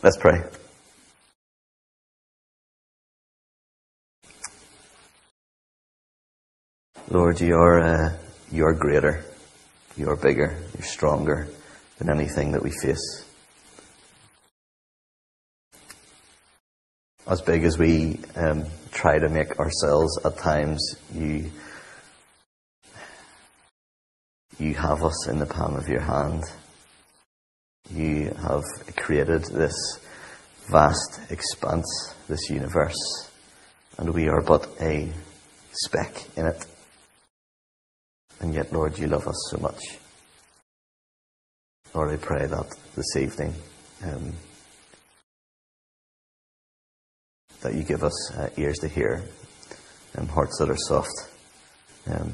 Let's pray. Lord, you are greater, you are bigger, you're stronger than anything that we face. As big as we try to make ourselves at times, you have us in the palm of your hand. You have created this vast expanse, this universe, and we are but a speck in it. And yet, Lord, you love us so much. Lord, I pray that this evening that you give us ears to hear and hearts that are soft, and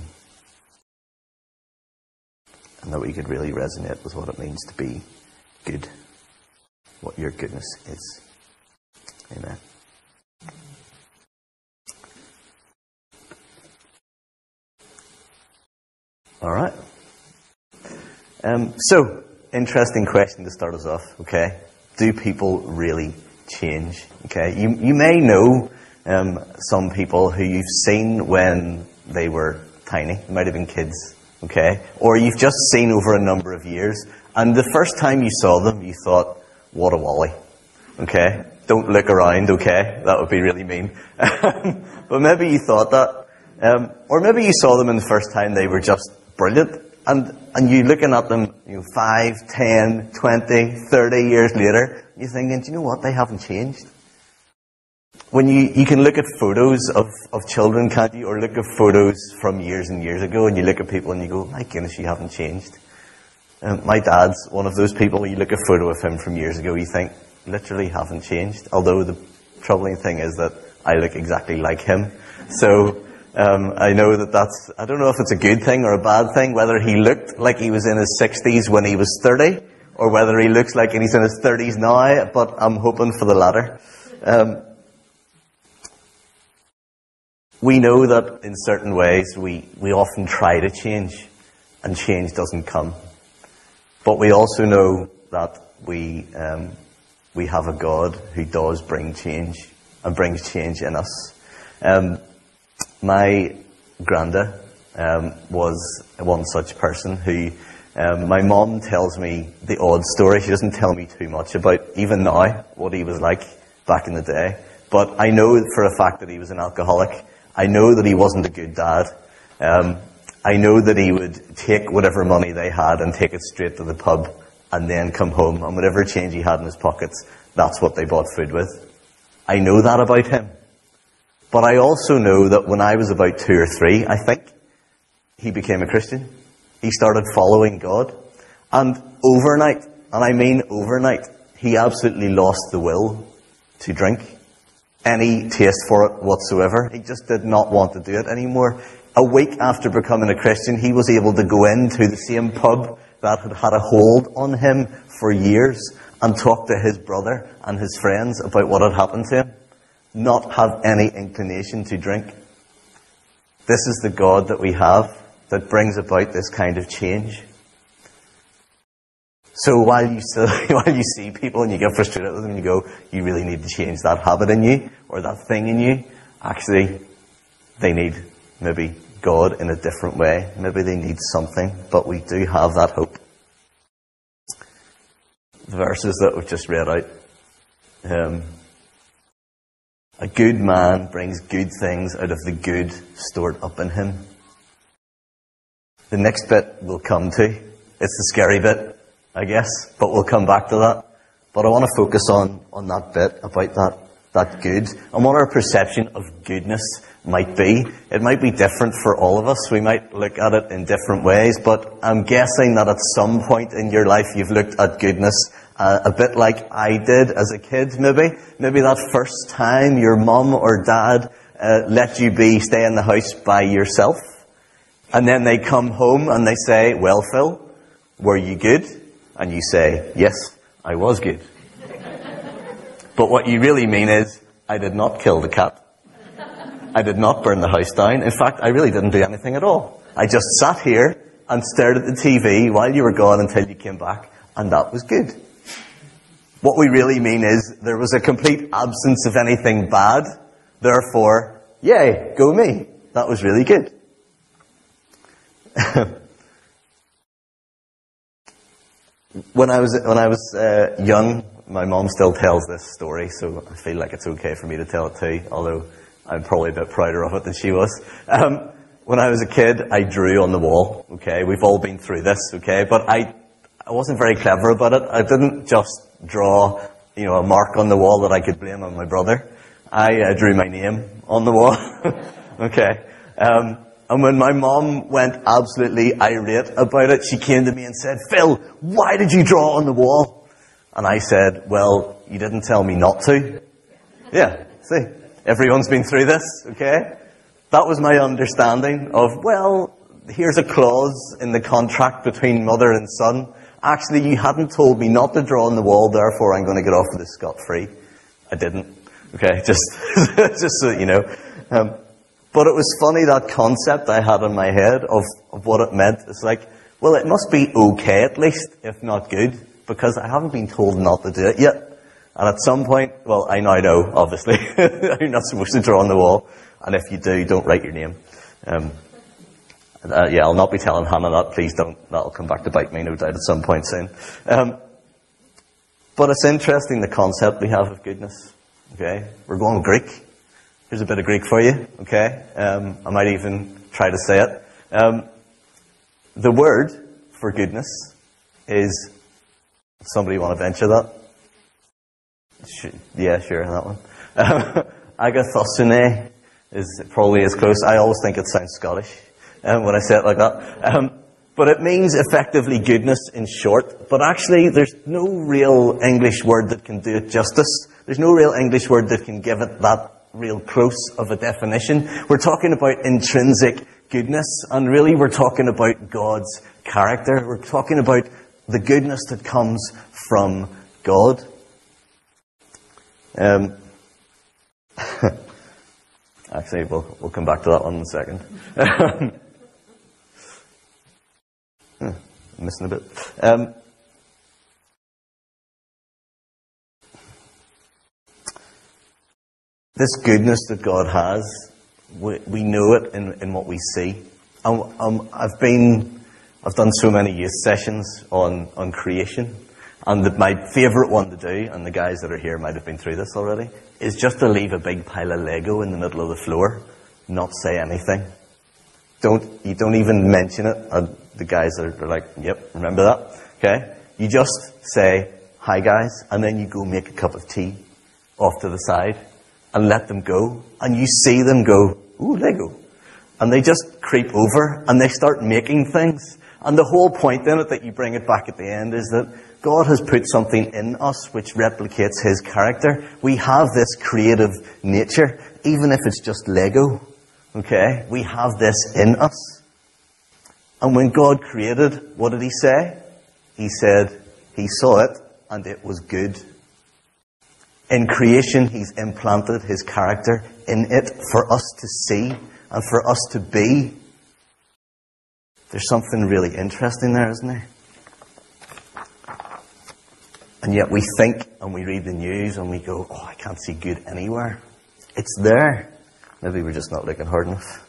that we could really resonate with what it means to be good, what your goodness is. Amen. All right. So, interesting question to start us off, okay? Do people really change? Okay, you may know some people who you've seen when they were tiny. It might have been kids, okay? Or you've just seen over a number of years, and the first time you saw them, you thought, what a wally, okay? Don't look around, okay? That would be really mean. But maybe you thought that. Or maybe you saw them in the first time, they were just brilliant. And you looking at them, 5, 10, 20, 30 years later, you're thinking, do you know what? They haven't changed. When you can look at photos of children, can't you? Or look at photos from years and years ago, and you look at people and you go, my goodness, you haven't changed. My dad's one of those people, you look at a photo of him from years ago, you think, literally haven't changed. Although the troubling thing is that I look exactly like him. So I know I don't know if it's a good thing or a bad thing, whether he looked like he was in his 60s when he was 30, or whether he looks like he's in his 30s now, but I'm hoping for the latter. We know that in certain ways we often try to change, and change doesn't come. But we also know that we have a God who does bring change, and brings change in us. My granda was one such person who, my mum tells me the odd story. She doesn't tell me too much about, even now, what he was like back in the day. But I know for a fact that he was an alcoholic. I know that he wasn't a good dad. I know that he would take whatever money they had and take it straight to the pub and then come home, and whatever change he had in his pockets, that's what they bought food with. I know that about him. But I also know that when I was about 2 or 3, I think, he became a Christian. He started following God. And overnight, and I mean overnight, he absolutely lost the will to drink, any taste for it whatsoever. He just did not want to do it anymore. A week after becoming a Christian, he was able to go into the same pub that had had a hold on him for years and talk to his brother and his friends about what had happened to him. Not have any inclination to drink. This is the God that we have that brings about this kind of change. So while you see people and you get frustrated with them and you go, you really need to change that habit in you or that thing in you, actually they need maybe God in a different way. Maybe they need something, but we do have that hope. The verses that we've just read out. A good man brings good things out of the good stored up in him. The next bit we'll come to. It's the scary bit, I guess, but we'll come back to that. But I want to focus on that bit about that good and what our perception of goodness might be. It might be different for all of us. We might look at it in different ways, but I'm guessing that at some point in your life you've looked at goodness a bit like I did as a kid, maybe. Maybe that first time your mum or dad let you stay in the house by yourself. And then they come home and they say, well, Phil, were you good? And you say, yes, I was good. But what you really mean is, I did not kill the cat. I did not burn the house down. In fact, I really didn't do anything at all. I just sat here and stared at the TV while you were gone until you came back, and that was good. What we really mean is there was a complete absence of anything bad. Therefore, yay, go me. That was really good. When I was young, my mom still tells this story, so I feel like it's okay for me to tell it too, although I'm probably a bit prouder of it than she was. When I was a kid, I drew on the wall, okay? We've all been through this, okay? But I wasn't very clever about it. I didn't just draw, a mark on the wall that I could blame on my brother. I drew my name on the wall, okay? And when my mom went absolutely irate about it, she came to me and said, "Phil, why did you draw on the wall?" And I said, "Well, you didn't tell me not to." Yeah, see, everyone's been through this, okay? That was my understanding of, well, here's a clause in the contract between mother and son. Actually, you hadn't told me not to draw on the wall, therefore I'm going to get off of this scot-free. I didn't. Okay, just so that you know. But it was funny, that concept I had in my head of what it meant. It's like, well, it must be okay at least, if not good, because I haven't been told not to do it yet. And at some point, well, I now know, obviously, you're not supposed to draw on the wall. And if you do, don't write your name. I'll not be telling Hannah that, please don't. That'll come back to bite me, no doubt, at some point soon. But it's interesting, the concept we have of goodness. Okay? We're going Greek. Here's a bit of Greek for you. Okay? I might even try to say it. The word for goodness is, somebody want to venture that? Yeah, sure, that one. Agathosune is probably as close. I always think it sounds Scottish when I say it like that. But it means effectively goodness in short. But actually, there's no real English word that can do it justice. There's no real English word that can give it that real close of a definition. We're talking about intrinsic goodness, and really we're talking about God's character. We're talking about the goodness that comes from God. Actually, we'll come back to that one in a second. Missing a bit. This goodness that God has, we know it in what we see. I've done so many youth sessions on creation, and my favourite one to do, and the guys that are here might have been through this already, is just to leave a big pile of Lego in the middle of the floor, not say anything. You don't even mention it. And the guys are like, "Yep, remember that?" Okay? You just say, "Hi guys," and then you go make a cup of tea off to the side and let them go. And you see them go, "Ooh, Lego." And they just creep over and they start making things. And the whole point in it, that you bring it back at the end, is that God has put something in us which replicates His character. We have this creative nature, even if it's just Lego. Okay? We have this in us. And when God created, what did He say? He said He saw it and it was good. In creation, He's implanted His character in it for us to see and for us to be. There's something really interesting there, isn't there? And yet we think and we read the news and we go, "Oh, I can't see good anywhere." It's there. Maybe we're just not looking hard enough.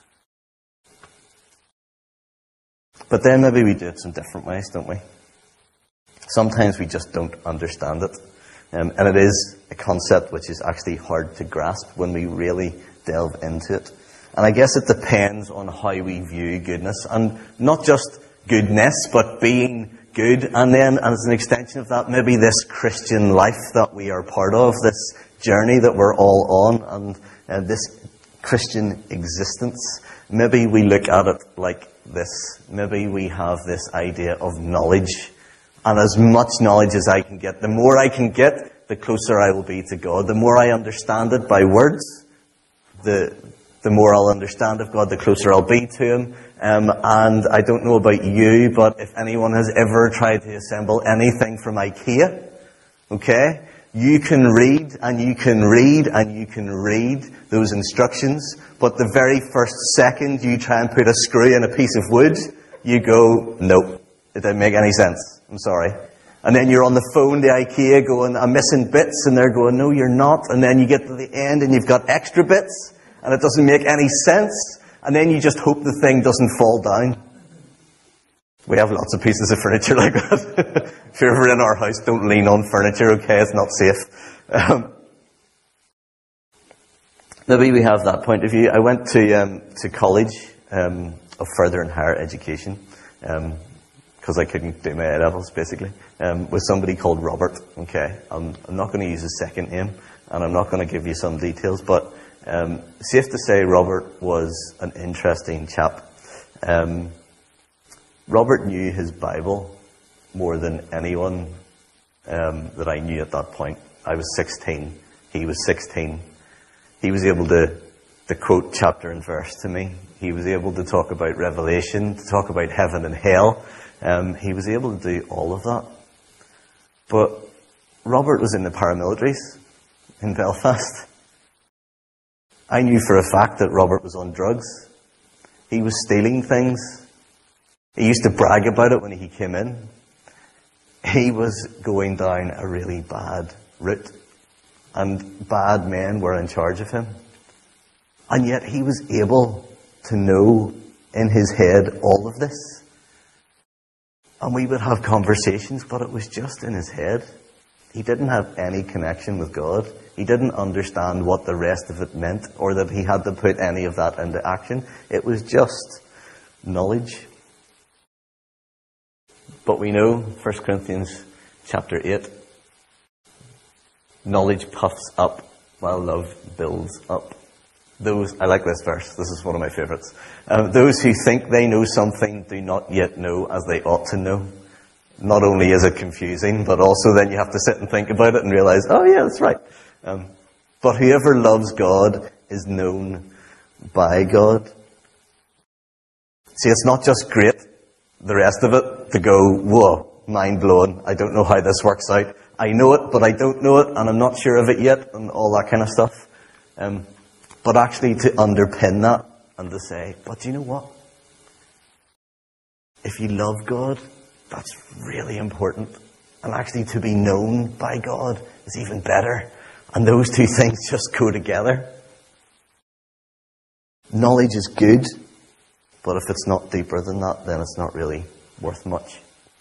But then maybe we do it some different ways, don't we? Sometimes we just don't understand it. And it is a concept which is actually hard to grasp when we really delve into it. And I guess it depends on how we view goodness. And not just goodness, but being good. And then, as an extension of that, maybe this Christian life that we are part of, this journey that we're all on, and this Christian existence. Maybe we look at it like this. Maybe we have this idea of knowledge. And as much knowledge as I can get, the more I can get, the closer I will be to God. The more I understand it by words, the more I'll understand of God, the closer I'll be to Him. And I don't know about you, but if anyone has ever tried to assemble anything from IKEA, okay, you can read and you can read and you can read those instructions, but the very first second you try and put a screw in a piece of wood, you go, "Nope, it didn't make any sense. I'm sorry." And then you're on the phone to IKEA going, I'm missing bits, and they're going, no, you're not. And then you get to the end and you've got extra bits, and it doesn't make any sense. And then you just hope the thing doesn't fall down. We have lots of pieces of furniture like that. If you're ever in our house, don't lean on furniture, okay? It's not safe. Maybe we have that point of view. I went to college of further and higher education, because I couldn't do my A-levels, basically, with somebody called Robert, okay? I'm not going to use his second name, and I'm not going to give you some details, but safe to say Robert was an interesting chap. Robert knew his Bible more than anyone that I knew at that point. I was 16. He was 16. He was able to quote chapter and verse to me. He was able to talk about Revelation, to talk about heaven and hell. He was able to do all of that. But Robert was in the paramilitaries in Belfast. I knew for a fact that Robert was on drugs. He was stealing things. He used to brag about it when he came in. He was going down a really bad route. And bad men were in charge of him. And yet he was able to know in his head all of this. And we would have conversations, but it was just in his head. He didn't have any connection with God. He didn't understand what the rest of it meant, or that he had to put any of that into action. It was just knowledge. But we know, 1 Corinthians chapter 8, knowledge puffs up while love builds up. I like this verse. This is one of my favourites. Those who think they know something do not yet know as they ought to know. Not only is it confusing, but also then you have to sit and think about it and realise, oh yeah, that's right. But whoever loves God is known by God. See, it's not just great, the rest of it, to go, whoa, mind blown. I don't know how this works out. I know it, but I don't know it, and I'm not sure of it yet, and all that kind of stuff. But actually to underpin that and to say, but you know what? If you love God, that's really important. And actually to be known by God is even better. And those two things just go together. Knowledge is good, but if it's not deeper than that, then it's not really worth much.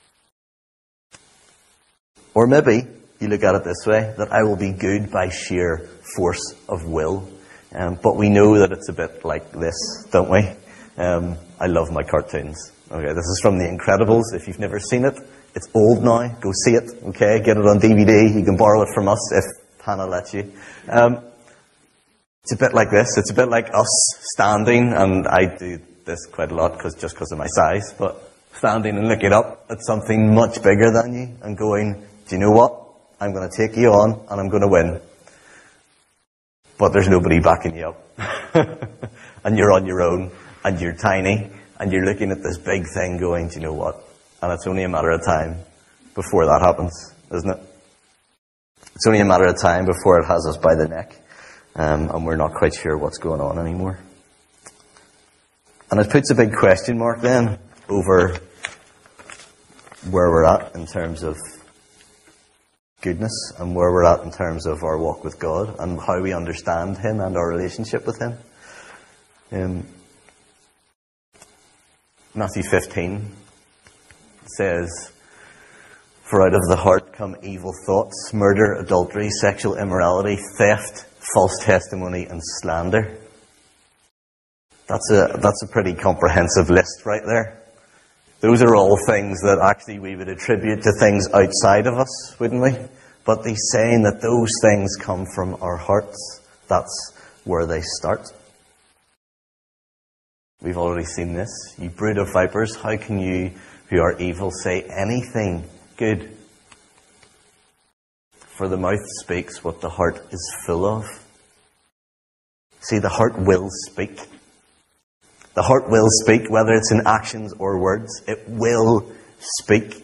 Or maybe you look at it this way, that I will be good by sheer force of will. But we know that it's a bit like this, don't we? I love my cartoons. Okay, this is from The Incredibles. If you've never seen it, it's old now. Go see it, okay? Get it on DVD. You can borrow it from us if Hannah lets you. It's a bit like this. It's a bit like us standing, and I do this quite a lot just because of my size, but standing and looking up at something much bigger than you and going, do you know what? I'm going to take you on and I'm going to win. But there's nobody backing you up. And you're on your own, and you're tiny, and you're looking at this big thing going, do you know what? And it's only a matter of time before that happens, isn't it? It's only a matter of time before it has us by the neck, and we're not quite sure what's going on anymore. And it puts a big question mark then over where we're at in terms of goodness, and where we're at in terms of our walk with God, and how we understand Him and our relationship with Him. Matthew 15 says, for out of the heart come evil thoughts, murder, adultery, sexual immorality, theft, false testimony, and slander. That's a pretty comprehensive list right there. Those are all things that actually we would attribute to things outside of us, wouldn't we? But he's saying that those things come from our hearts. That's where they start. We've already seen this. You brood of vipers, how can you, who are evil, say anything good? For the mouth speaks what the heart is full of. See, the heart will speak. The heart will speak, whether it's in actions or words. It will speak.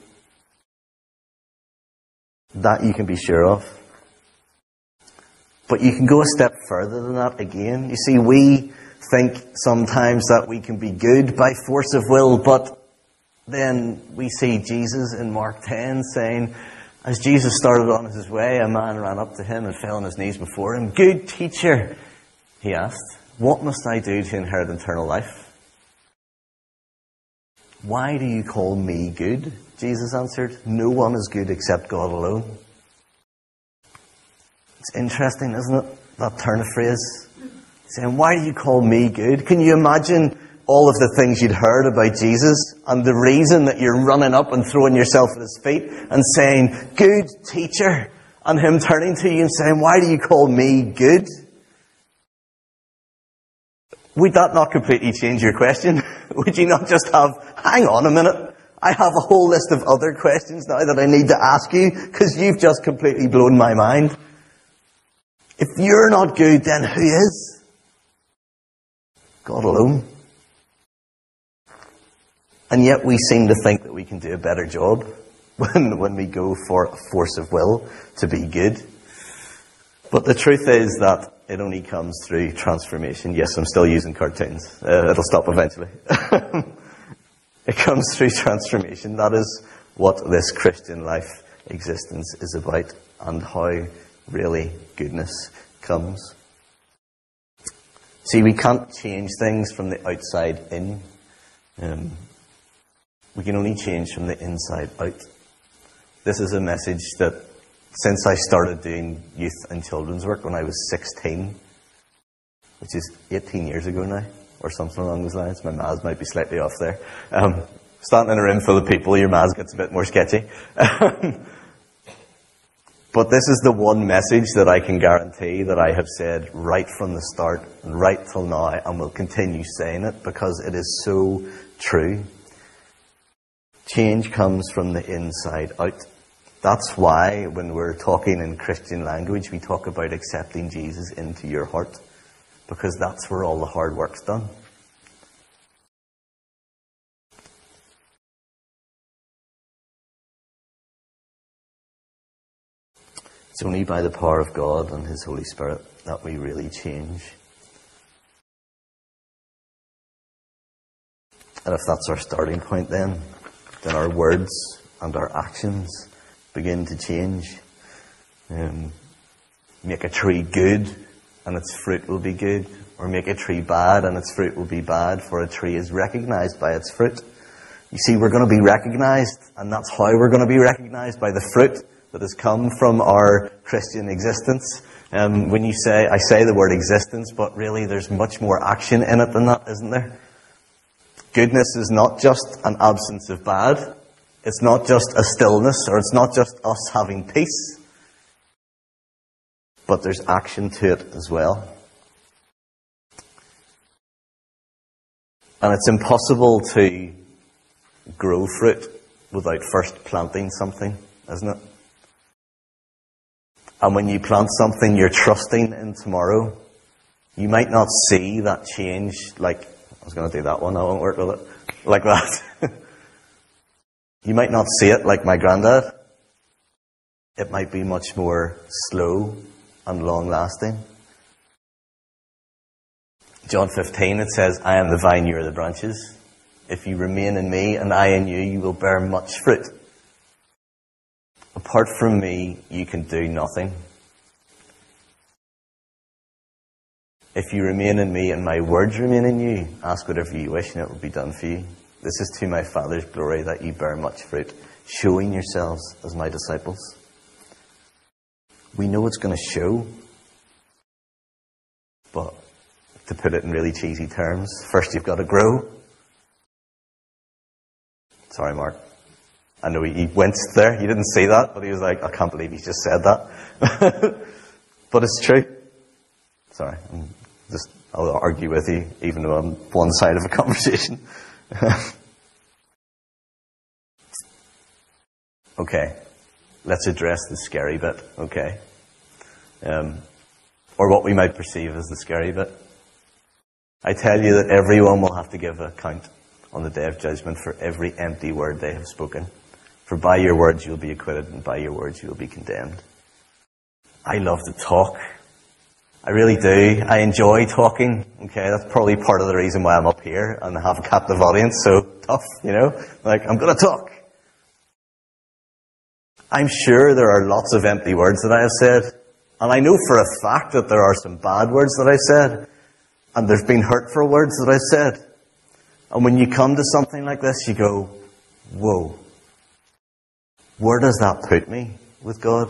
That you can be sure of. But you can go a step further than that again. You see, we think sometimes that we can be good by force of will, but then we see Jesus in Mark 10 saying, as Jesus started on his way, a man ran up to him and fell on his knees before him. "Good teacher," he asked, "what must I do to inherit eternal life?" "Why do you call me good?" Jesus answered. "No one is good except God alone." It's interesting, isn't it? That turn of phrase. Saying, "Why do you call me good?" Can you imagine all of the things you'd heard about Jesus and the reason that you're running up and throwing yourself at his feet and saying, "Good teacher," and him turning to you and saying, "Why do you call me good?" Would that not completely change your question? Would you not just have, "Hang on a minute, I have a whole list of other questions now that I need to ask you because you've just completely blown my mind"? If you're not good, then who is? God alone. And yet we seem to think that we can do a better job when we go for a force of will to be good. But the truth is that it only comes through transformation. Yes, I'm still using cartoons. It'll stop eventually. It comes through transformation. That is what this Christian life existence is about, and how really goodness comes. See, we can't change things from the outside in. We can only change from the inside out. This is a message that, since I started doing youth and children's work when I was 16, which is 18 years ago now, or something along those lines. My maths might be slightly off there. Standing in a room full of people, your maths gets a bit more sketchy. But this is the one message that I can guarantee that I have said right from the start and right till now, and will continue saying it because it is so true. Change comes from the inside out. That's why when we're talking in Christian language, we talk about accepting Jesus into your heart, because that's where all the hard work's done. It's only by the power of God and His Holy Spirit that we really change. And if that's our starting point then our words and our actions begin to change. Make a tree good and its fruit will be good, or make a tree bad and its fruit will be bad, for a tree is recognized by its fruit. You see, we're going to be recognized, and that's how we're going to be recognized, by the fruit that has come from our Christian existence. When you say, I say the word existence, but really there's much more action in it than that, isn't there? Goodness is not just an absence of bad. It's not just a stillness, or it's not just us having peace. But there's action to it as well. And it's impossible to grow fruit without first planting something, isn't it? And when you plant something you're trusting in tomorrow, you might not see that change like, I was going to do that one, I won't work with it, like that. You might not see it like my granddad. It might be much more slow and long-lasting. John 15, it says, I am the vine, you are the branches. If you remain in me and I in you, you will bear much fruit. Apart from me, you can do nothing. If you remain in me and my words remain in you, ask whatever you wish and it will be done for you. This is to my Father's glory, that you bear much fruit, showing yourselves as my disciples. We know it's going to show, but to put it in really cheesy terms, first you've got to grow. Sorry, Mark. I know he winced there. You didn't see that, but he was like, I can't believe he just said that. But it's true. Sorry, I'll argue with you, even though I'm one side of a conversation. Okay, let's address the scary bit, okay? Or what we might perceive as the scary bit. I tell you that everyone will have to give account on the day of judgment for every empty word they have spoken. For by your words you will be acquitted, and by your words you will be condemned. I love to talk. I really do. I enjoy talking. Okay, that's probably part of the reason why I'm up here and have a captive audience so tough, you know? Like, I'm going to talk. I'm sure there are lots of empty words that I have said. And I know for a fact that there are some bad words that I've said. And there's been hurtful words that I've said. And when you come to something like this, you go, whoa. Where does that put me with God?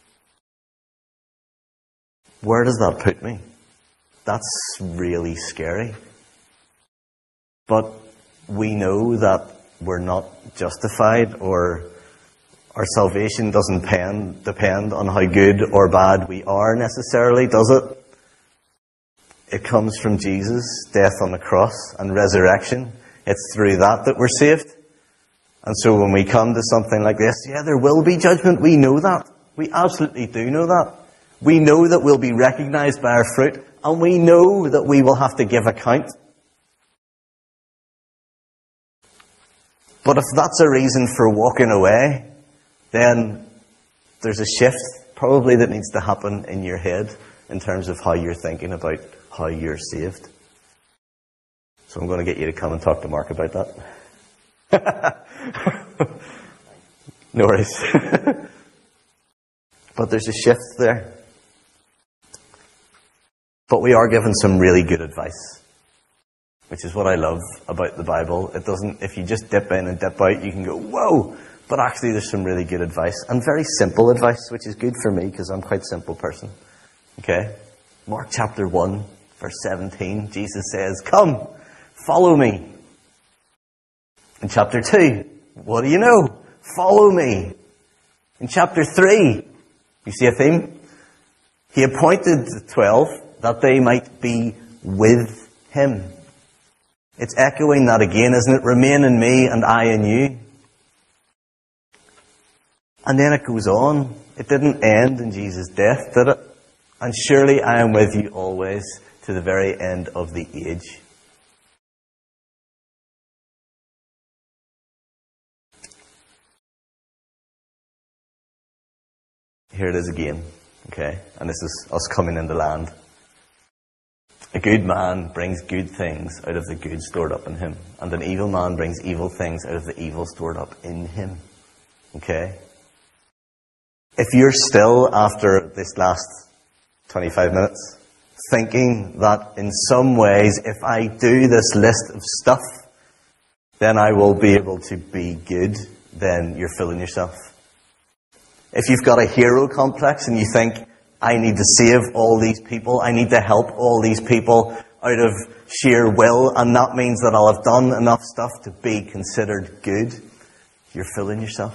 Where does that put me? That's really scary. But we know that we're not justified, or our salvation doesn't depend on how good or bad we are necessarily, does it? It comes from Jesus' death on the cross and resurrection. It's through that we're saved. And so when we come to something like this, yeah, there will be judgment. We know that. We absolutely do know that. We know that we'll be recognized by our fruit, and we know that we will have to give account. But if that's a reason for walking away, then there's a shift probably that needs to happen in your head in terms of how you're thinking about how you're saved. So I'm going to get you to come and talk to Mark about that. No worries. But there's a shift there. But we are given some really good advice, which is what I love about the Bible. It doesn't, if you just dip in and dip out, you can go, whoa! But actually there's some really good advice, and very simple advice, which is good for me because I'm quite a simple person. Okay? Mark chapter 1, verse 17, Jesus says, come, follow me. In chapter 2, what do you know? Follow me. In chapter 3, you see a theme? He appointed the 12 that they might be with him. It's echoing that again, isn't it? Remain in me and I in you. And then it goes on. It didn't end in Jesus' death, did it? And surely I am with you always to the very end of the age. Here it is again. Okay? And this is us coming into land. A good man brings good things out of the good stored up in him. And an evil man brings evil things out of the evil stored up in him. Okay? If you're still, after this last 25 minutes, thinking that in some ways, if I do this list of stuff, then I will be able to be good, then you're fooling yourself. If you've got a hero complex and you think, I need to save all these people, I need to help all these people out of sheer will, and that means that I'll have done enough stuff to be considered good, you're fooling yourself.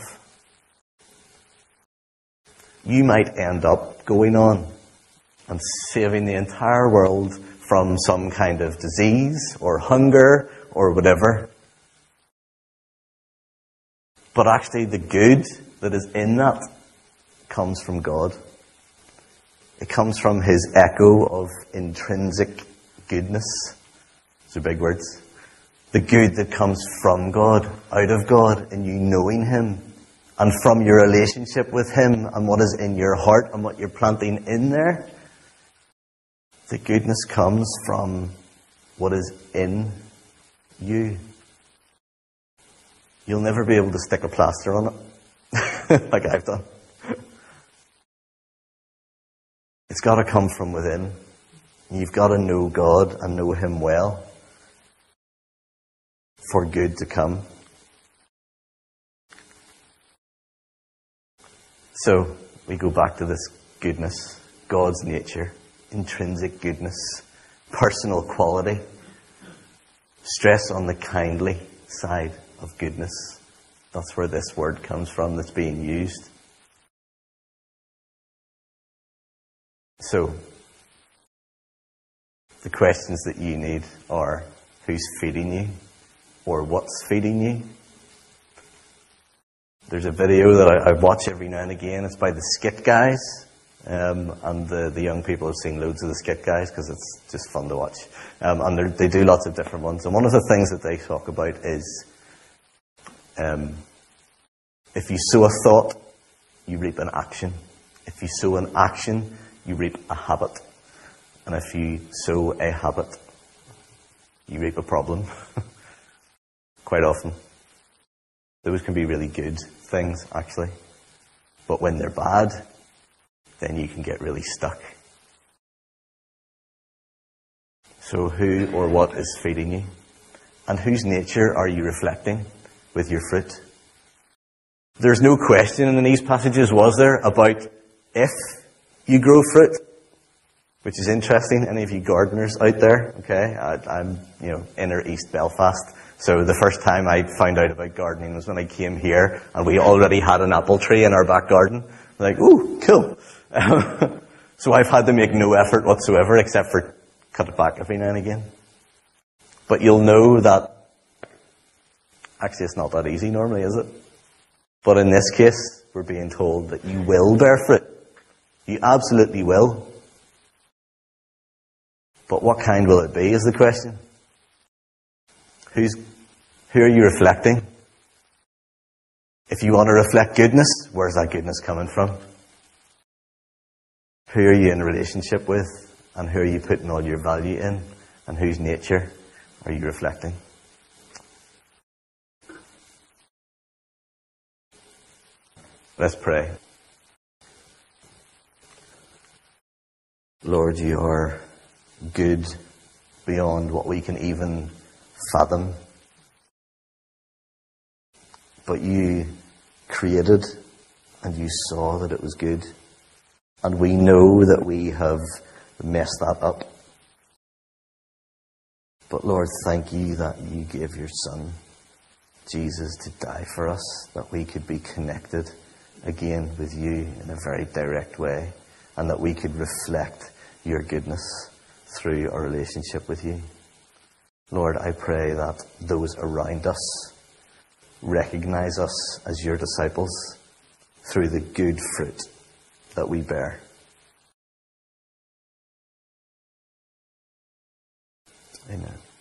You might end up going on and saving the entire world from some kind of disease or hunger or whatever. But actually the good that is in that comes from God. It comes from his echo of intrinsic goodness. Those are big words. The good that comes from God, out of God, and you knowing him, and from your relationship with him, and what is in your heart, and what you're planting in there. The goodness comes from what is in you. You'll never be able to stick a plaster on it, like I've done. It's got to come from within. You've got to know God and know him well for good to come. So, we go back to this goodness, God's nature, intrinsic goodness, personal quality. Stress on the kindly side of goodness. That's where this word comes from that's being used. So, the questions that you need are, who's feeding you? Or what's feeding you? There's a video that I watch every now and again. It's by the Skit Guys. And the young people have seen loads of the Skit Guys because it's just fun to watch. And they do lots of different ones. And one of the things that they talk about is, if you sow a thought, you reap an action. If you sow an action, you reap a habit. And if you sow a habit, you reap a problem. Quite often. Those can be really good things, actually. But when they're bad, then you can get really stuck. So who or what is feeding you? And whose nature are you reflecting with your fruit? There's no question in these passages, was there, about if you grow fruit? Which is interesting. Any of you gardeners out there? Okay, I'm, inner East Belfast. So the first time I found out about gardening was when I came here and we already had an apple tree in our back garden. Like, ooh, cool. So I've had to make no effort whatsoever except for cut it back every now and again. But you'll know that actually it's not that easy normally, is it? But in this case, we're being told that you will bear fruit. You absolutely will. But what kind will it be is the question. Who are you reflecting? If you want to reflect goodness, where's that goodness coming from? Who are you in relationship with? And who are you putting all your value in? And whose nature are you reflecting? Let's pray. Lord, you are good beyond what we can even fathom. But you created and you saw that it was good. And we know that we have messed that up. But Lord, thank you that you gave your Son, Jesus, to die for us, that we could be connected again with you in a very direct way, and that we could reflect your goodness through our relationship with you. Lord, I pray that those around us recognize us as your disciples through the good fruit that we bear. Amen.